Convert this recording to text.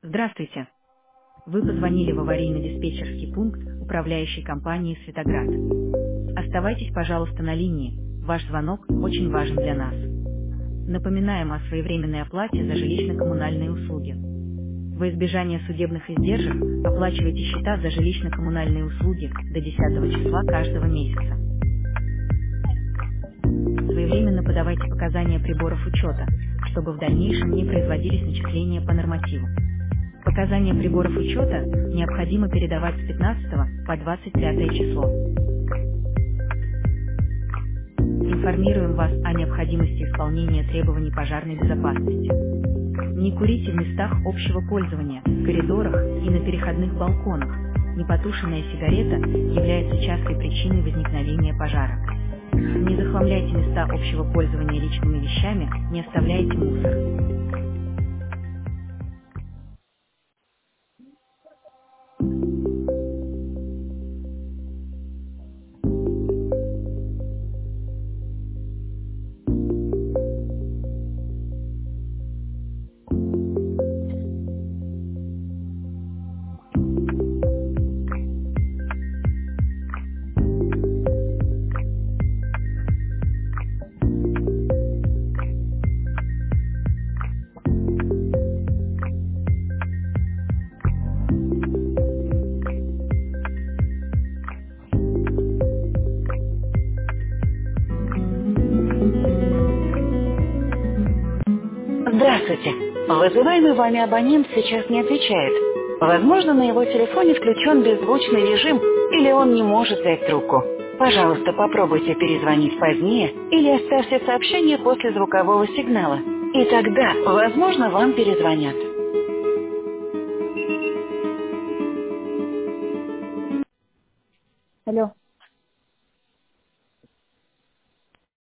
Здравствуйте. Вы позвонили в аварийно-диспетчерский пункт управляющей компании «Светоград». Оставайтесь, пожалуйста, на линии. Ваш звонок очень важен для нас. Напоминаем о своевременной оплате за жилищно-коммунальные услуги. Во избежание судебных издержек оплачивайте счета за жилищно-коммунальные услуги до 10 числа каждого месяца. Своевременно подавайте показания приборов учета, чтобы в дальнейшем не производились начисления по нормативу. Показания приборов учета необходимо передавать с 15 по 25 число. Информируем вас о необходимости исполнения требований пожарной безопасности. Не курите в местах общего пользования, в коридорах и на переходных балконах. Непотушенная сигарета является частой причиной возникновения пожара. Не захламляйте места общего пользования личными вещами, не оставляйте мусор. Здравствуйте. Вызываемый вами абонент сейчас не отвечает. Возможно, на его телефоне включен беззвучный режим, или он не может взять трубку. Пожалуйста, попробуйте перезвонить позднее или оставьте сообщение после звукового сигнала. И тогда, возможно, вам перезвонят. Алло.